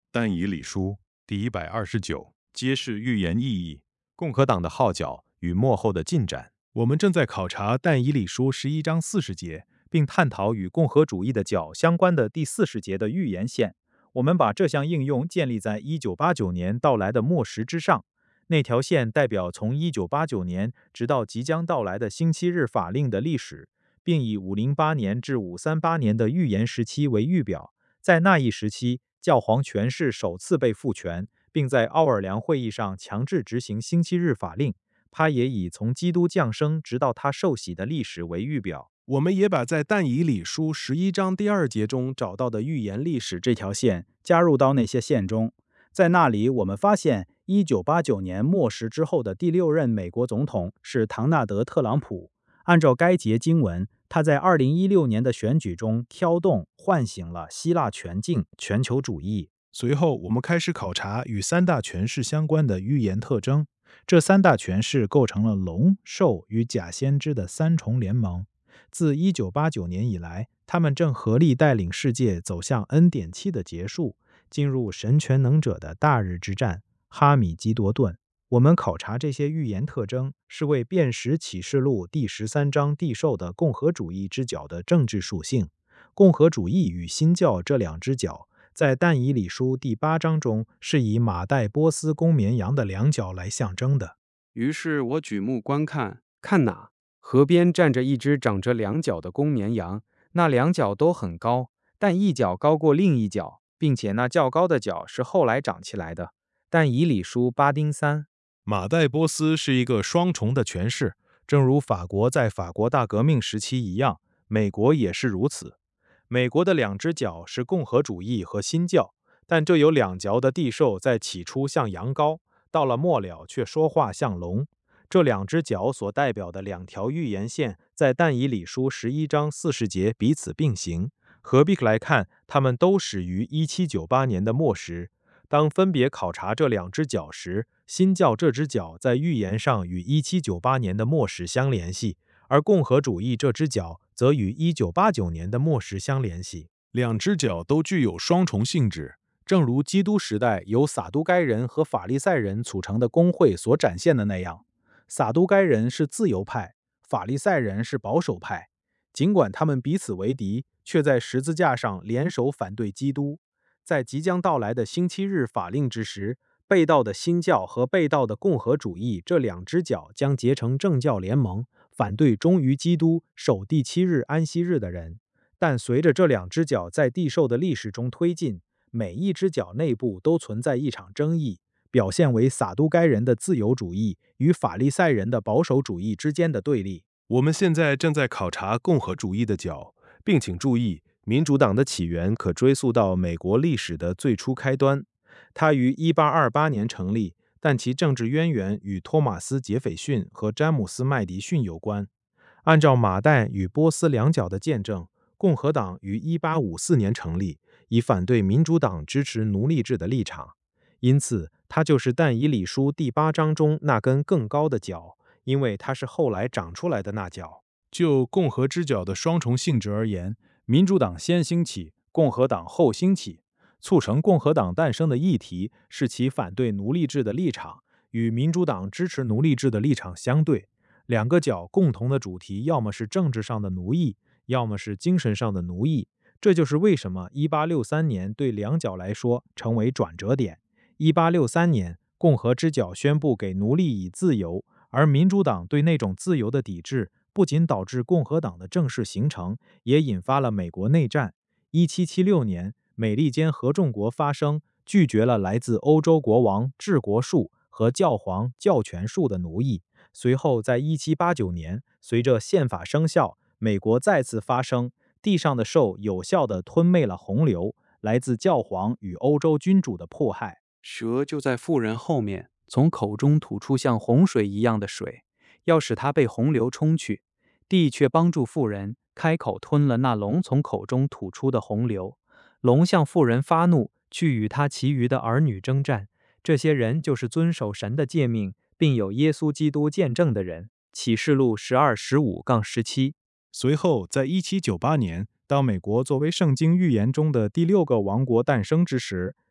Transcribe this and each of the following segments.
但以理书第129揭示预言意义，共和党的号角与末后的进展。 我们正在考察但以理书11章40节，并探讨与共和主义的角相关的第40节的预言线。我们把这项应用建立在1989年到来的末时之上。那条线代表从1989年直到即将到来的星期日法令的历史，并以508年至538年的预言时期为预表。在那一时期，教皇权势首次被赋权，并在奥尔良会议上强制执行星期日法令。他也以从基督降生直到他受洗的历史为预表。我们也把在但以理书11章第2节中找到的预言历史这条线加入到那些线中。在那里，我们发现1989年末时之后的第6任美国总统是唐纳德·特朗普。按照该节经文，他在2016年的选举中挑动、唤醒了希腊全境全球主义。随后，我们开始考察与三大权势相关的预言特征。这三大权势构成了龙、兽与假先知的三重联盟。自1989年以来，他们正合力带领世界走向恩典期的结束，进入神全能者的大日之战——哈米基多顿。我们考察这些预言特征，是为辨识启示录第13章地兽的共和主义之角的政治属性。共和主义与新教这两只角，在但以理书第8章中是以马代波斯公绵羊的两角来象征的。 于是我举目观看，看哪，河边站着一只长着两角的公绵羊，那两角都很高，但一角高过另一角，并且那较高的角是后来长起来的。但以理书8丁3。 马代波斯是一个双重的权势，正如法国在法国大革命时期一样，美国也是如此。美国的两只角是共和主义和新教，但这有两角的地兽在起初像羊羔，到了末了却说话像龙。这两只角所代表的两条预言线，在但以理书11章40节彼此并行。合并来看，它们都始于1798年的末时。当分别考察这两只角时，新教这只角在预言上与1798年的末时相联系，而共和主义这只角则与1989年的末时相联系。两只角都具有双重性质，正如基督时代由撒都该人和法利赛人组成的公会所展现的那样。撒都该人是自由派，法利赛人是保守派。尽管他们彼此为敌，却在十字架上联手反对基督。在即将到来的星期日法令之时，被盗的新教和被盗的共和主义这两只角将结成政教联盟，反对忠于基督、守第7日安息日的人。但随着这两只角在地兽的历史中推进，每一只角内部都存在一场争议，表现为撒都该人的自由主义与法利赛人的保守主义之间的对立。我们现在正在考察共和主义的角，并请注意，民主党的起源可追溯到美国历史的最初开端。它于1828年成立，但其政治渊源与托马斯·杰斐逊和詹姆斯·麦迪逊有关。按照马代与波斯两角的见证，共和党于1854年成立，以反对民主党支持奴隶制的立场。因此，它就是但以理书第8章中那根更高的角，因为它是后来长出来的那角。就共和之角的双重性质而言，民主党先兴起，共和党后兴起。促成共和党诞生的议题是其反对奴隶制的立场，与民主党支持奴隶制的立场相对。两个角共同的主题要么是政治上的奴役，要么是精神上的奴役。这就是为什么1863年对两角来说成为转折点。1863年，共和之角宣布给奴隶以自由，而民主党对那种自由的抵制，不仅导致共和党的正式形成，也引发了美国内战。1776年，美利坚合众国发声，拒绝了来自欧洲国王治国术和教皇教权术的奴役。随后，在1789年，随着宪法生效，美国再次发声，地上的兽有效地吞灭了洪流，来自教皇与欧洲君主的迫害。 蛇就在妇人后面，从口中吐出像洪水一样的水，要使它被洪流冲去。地却帮助妇人，开口吞了那龙从口中吐出的洪流。龙向妇人发怒，去与他其余的儿女征战。这些人就是遵守神的诫命，并有耶稣基督见证的人。启示录12:15-17。 随后，在1798年，当美国作为圣经预言中的第6个王国诞生之时，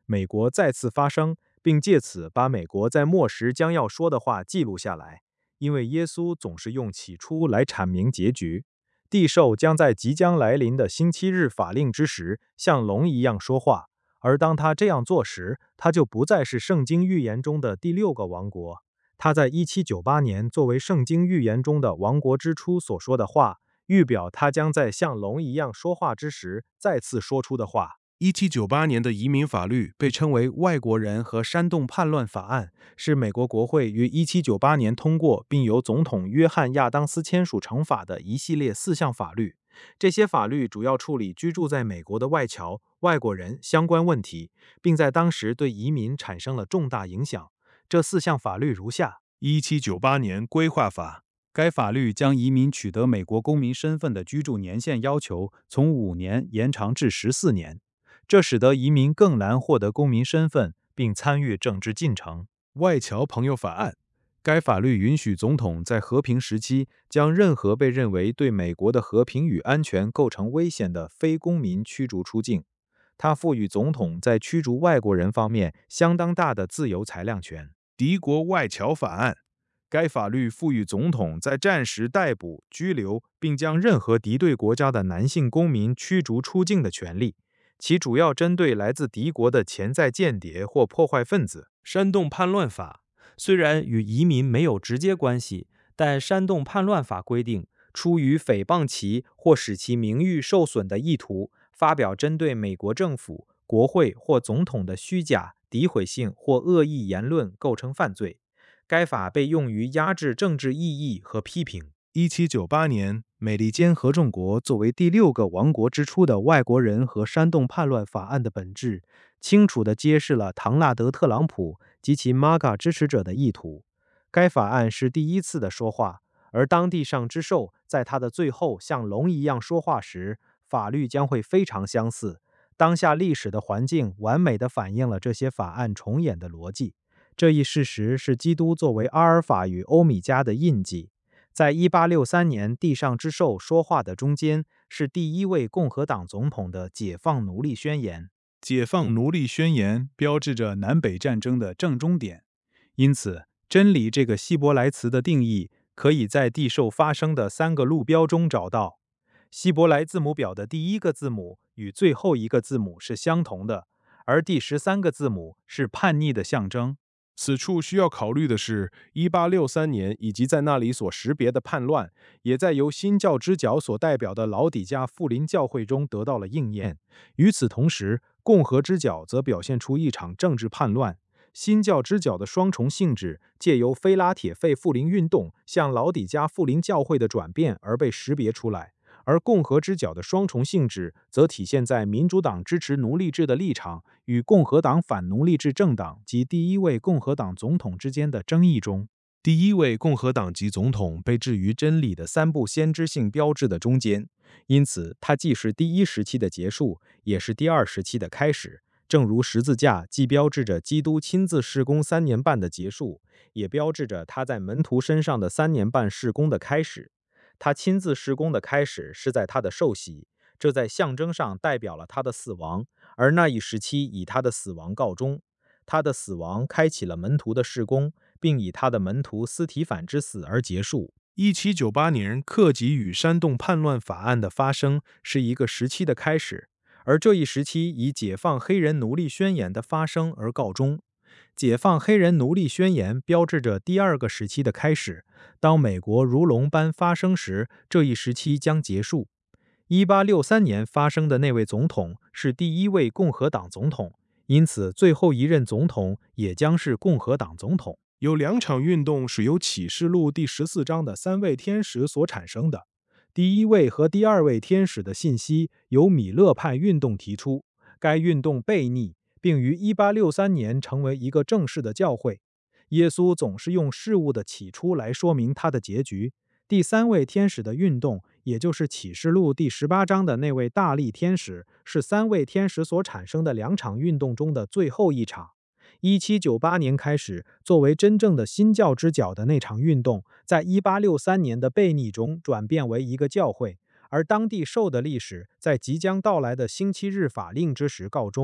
美国再次发声，并借此把美国在末时将要说的话记录下来。因为耶稣总是用起初来阐明结局，地兽将在即将来临的星期日法令之时像龙一样说话，而当他这样做时，他就不再是圣经预言中的第6个王国。他在1798年作为圣经预言中的王国之初所说的话，预表他将在像龙一样说话之时再次说出的话。 1798年的移民法律被称为外国人和煽动叛乱法案， 是美国国会于1798年通过并由总统约翰·亚当斯签署成法的一系列4项法律。这些法律主要处理居住在美国的外侨、外国人相关问题，并在当时对移民产生了重大影响。这4项法律如下 ：1798年规划法， 该法律将移民取得美国公民身份的居住年限要求从5年延长至14年。 这使得移民更难获得公民身份并参与政治进程。 外侨朋友法案， 该法律允许总统在和平时期将任何被认为对美国的和平与安全构成危险的非公民驱逐出境。它赋予总统在驱逐外国人方面相当大的自由裁量权。 敌国外侨法案， 该法律赋予总统在战时逮捕、拘留并将任何敌对国家的男性公民驱逐出境的权利。其主要针对来自敌国的潜在间谍或破坏分子。 煽动叛乱法虽然与移民没有直接关系，但煽动叛乱法规定，出于诽谤其或使其名誉受损的意图，发表针对美国政府、国会或总统的虚假、诋毁性或恶意言论构成犯罪。该法被用于压制政治异议和批评。 1798年，美利坚合众国作为第6个王国之初的外国人和煽动叛乱法案的本质，清楚地揭示了唐纳德·特朗普及其 MAGA 支持者的意图。该法案是第一次的说话，而当地上之兽在它的最后像龙一样说话时，法律将会非常相似。当下历史的环境完美地反映了这些法案重演的逻辑。这一事实是基督作为阿尔法与欧米伽的印记。在1863年地上之兽说话的中间，是第1位共和党总统的解放奴隶宣言。 解放奴隶宣言标志着南北战争的正终点。 因此，真理这个希伯来词的定义可以在地兽发生的3个路标中找到。希伯来字母表的第1个字母与最后一个字母是相同的，而第13个字母是叛逆的象征。 此处需要考虑的是，1863年以及在那里所识别的叛乱，也在由新教之角所代表的老底嘉复临教会中得到了应验。与此同时，共和之角则表现出一场政治叛乱。新教之角的双重性质借由菲拉铁费复临运动向老底嘉复临教会的转变而被识别出来。而共和之角的双重性质则体现在民主党支持奴隶制的立场与共和党反奴隶制政党及第1位共和党总统之间的争议中。 第1位共和党籍总统被置于真理的3部先知性标志的中间， 因此它既是第1时期的结束，也是第2时期的开始。正如十字架既标志着基督亲自事工3年半的结束，也标志着他在门徒身上的3年半事工的开始。他亲自事工的开始是在他的受洗，这在象征上代表了他的死亡，而那一时期以他的死亡告终。他的死亡开启了门徒的事工，并以他的门徒司提反之死而结束。 1798年克己与煽动叛乱法案的发生是一个时期的开始， 而这一时期以解放黑人奴隶宣言的发生而告终。解放黑人奴隶宣言标志着第2个时期的开始，当美国如龙般发生时，这一时期将结束。1863年发生的那位总统是第1位共和党总统，因此最后一任总统也将是共和党总统。 有2场运动是由启示录第14章的3位天使所产生的。 第1位和第2位天使的信息由米勒派运动提出，该运动悖逆，并于1863年成为一个正式的教会。耶稣总是用事物的起初来说明他的结局。第3位天使的运动，也就是启示录第18章的那位大力天使，是3位天使所产生的2场运动中的最后一场。1798年开始，作为真正的新教之角的那场运动，在1863年的悖逆中转变为一个教会，而当地兽的历史在即将到来的星期日法令之时告终。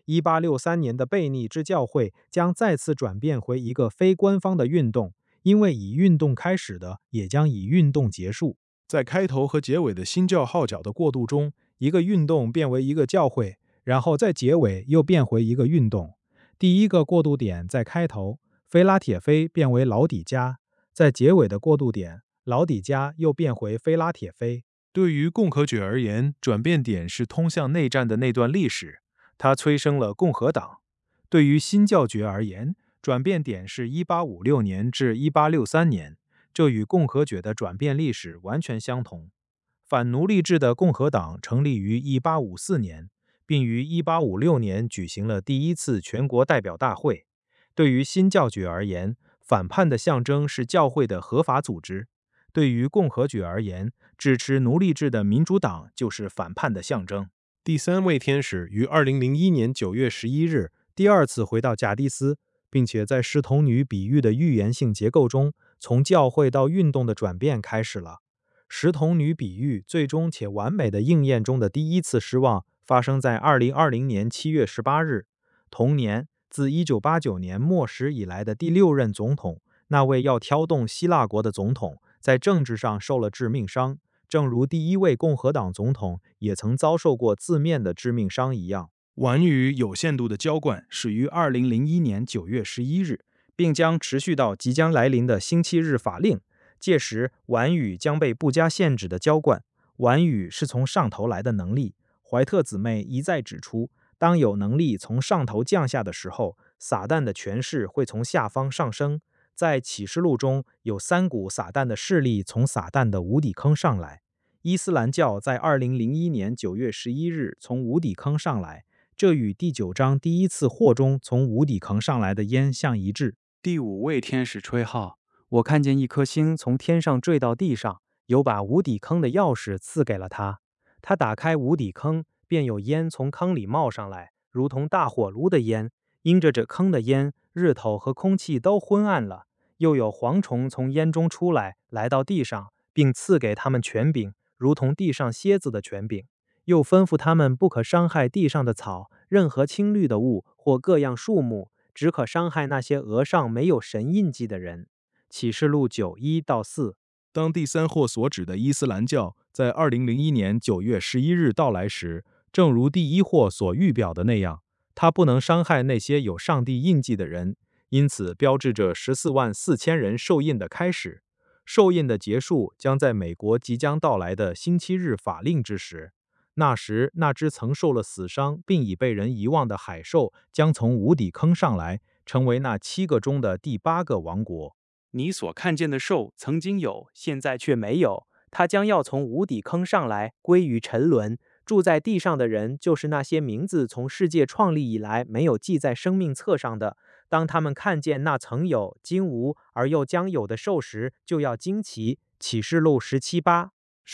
1863年的悖逆之教会将再次转变回一个非官方的运动，因为以运动开始的，也将以运动结束。在开头和结尾的新教号角的过渡中，一个运动变为一个教会，然后在结尾又变回一个运动。第一个过渡点在开头，菲拉铁菲变为老底嘉；在结尾的过渡点，老底嘉又变回菲拉铁菲。 对于共和决而言，转变点是通向内战的那段历史，它催生了共和党。对于新教决而言，转变点是1856年至1863年，这与共和决的转变历史完全相同。反奴隶制的共和党成立于1854年，并于1856年举行了第一次全国代表大会。对于新教决而言，反叛的象征是教会的合法组织；对于共和决而言，支持奴隶制的民主党就是反叛的象征。第三位天使于2001年9月11日第二次回到贾蒂斯，并且在视童女比喻的预言性结构中，从教会到运动的转变开始了。视童女比喻最终且完美的应验中的第一次失望发生在2020年7月18日。同年，自1989年末时以来的第6任总统，那位要挑动希腊国的总统，在政治上受了致命伤，正如第一位共和党总统也曾遭受过字面的致命伤一样。 晚雨有限度的浇灌始于2001年9月11日，并将持续到即将来临的星期日法令。届时，晚雨将被不加限制的浇灌。晚雨是从上头来的能力。怀特姊妹一再指出，当有能力从上头降下的时候，撒旦的权势会从下方上升。在启示录中有3股撒旦的势力从撒旦的无底坑上来。伊斯兰教在2001年9月11日从无底坑上来，这与第9章第一次祸中从无底坑上来的烟相一致。 第5位天使吹号，我看见一颗星从天上坠到地上，有把无底坑的钥匙赐给了他。他打开无底坑，便有烟从坑里冒上来，如同大火炉的烟。因着这坑的烟，日头和空气都昏暗了。又有蝗虫从烟中出来，来到地上，并赐给他们权柄，如同地上蝎子的权柄。又吩咐他们不可伤害地上的草，任何青绿的物或各样树木，只可伤害那些额上没有神印记的人。启示录9:1-4。 当第三祸所指的伊斯兰教在2001年9月11日到来时，正如第一祸所预表的那样，它不能伤害那些有上帝印记的人，因此标志着144000人受印的开始。受印的结束将在美国即将到来的星期日法令之时。那时，那只曾受了死伤并已被人遗忘的海兽将从无底坑上来，成为那7个中的第8个王国。 你所看见的兽曾经有，现在却没有，它将要从无底坑上来，归于沉沦。住在地上的人，就是那些名字从世界创立以来没有记在生命册上的。当他们看见那曾有、今无而又将有的兽时，就要惊奇。启示录17:8。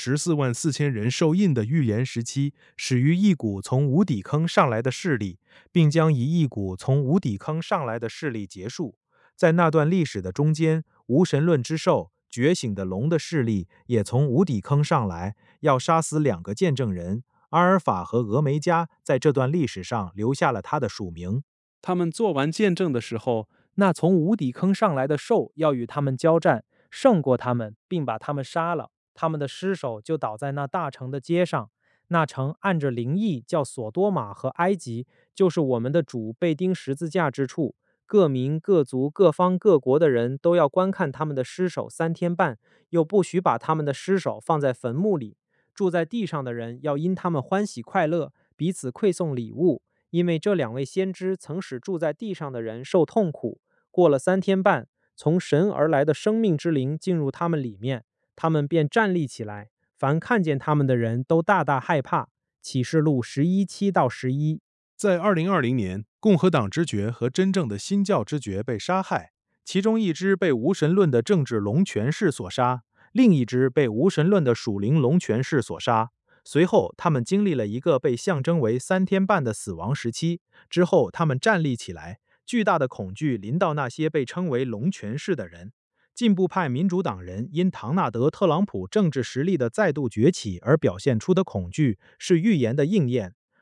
144000人受印的预言时期始于一股从无底坑上来的势力，并将以一股从无底坑上来的势力结束。在那段历史的中间，无神论之兽、觉醒的龙的势力也从无底坑上来，要杀死2个见证人。阿尔法和俄梅加在这段历史上留下了他的署名。 他们做完见证的时候，那从无底坑上来的兽要与他们交战，胜过他们，并把他们杀了。他们的尸首就倒在那大城的街上。那城按着灵意叫索多玛和埃及，就是我们的主被钉十字架之处。各民、各族、各方、各国的人都要观看他们的尸首3天半，又不许把他们的尸首放在坟墓里。住在地上的人要因他们欢喜快乐，彼此馈送礼物，因为这2位先知曾使住在地上的人受痛苦。过了3天半，从神而来的生命之灵进入他们里面，他们便站立起来。凡看见他们的人都大大害怕。启示录11:7-11。 在2020年，共和党之爵和真正的新教之爵被杀害，其中一支被无神论的政治龙权势所杀，另一支被无神论的属灵龙权势所杀。随后，他们经历了一个被象征为3天半的死亡时期。之后，他们站立起来，巨大的恐惧临到那些被称为龙权势的人。进步派民主党人因唐纳德·特朗普政治实力的再度崛起而表现出的恐惧是预言的应验。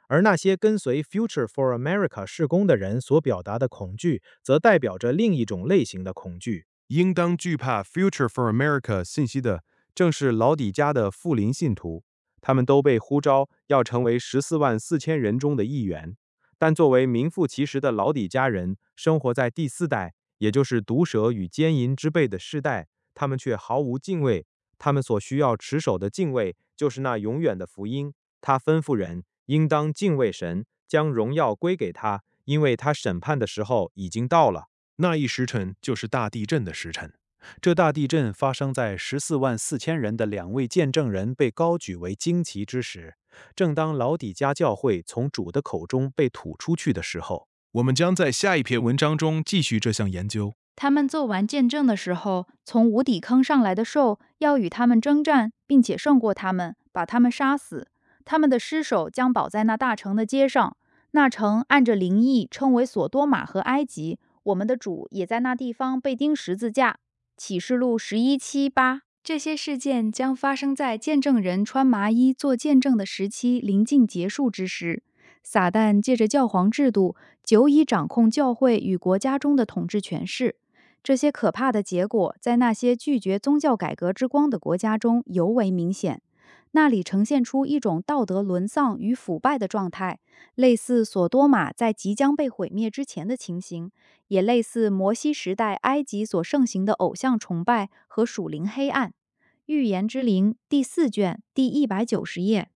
而那些跟随 Future for America 事工的人所表达的恐惧，则代表着另一种类型的恐惧。 应当惧怕 Future for America 信息的，正是老底嘉的富林信徒，他们都被呼召要成为144000人中的一员。但作为名副其实的老底嘉人，生活在第4代，也就是毒蛇与奸淫之辈的世代，他们却毫无敬畏。他们所需要持守的敬畏，就是那永远的福音。他吩咐人应当敬畏神，将荣耀归给他，因为他审判的时候已经到了。 那一时辰就是大地震的时辰。这大地震发生在144000人的2位见证人被高举为旌旗之时，正当老底嘉教会从主的口中被吐出去的时候。 我们将在下一篇文章中继续这项研究。 他们做完见证的时候，从无底坑上来的兽要与他们征战，并且胜过他们，把他们杀死。他们的尸首将倒在那大城的街上。那城按着灵意称为索多玛和埃及。我们的主也在那地方被钉十字架。启示录11:7-8。这些事件将发生在见证人穿麻衣做见证的时期临近结束之时。撒旦借着教皇制度，久已掌控教会与国家中的统治权势。这些可怕的结果在那些拒绝宗教改革之光的国家中尤为明显。那里呈现出一种道德沦丧与腐败的状态，类似索多玛在即将被毁灭之前的情形，也类似摩西时代埃及所盛行的偶像崇拜和属灵黑暗。预言之灵第4卷第190页。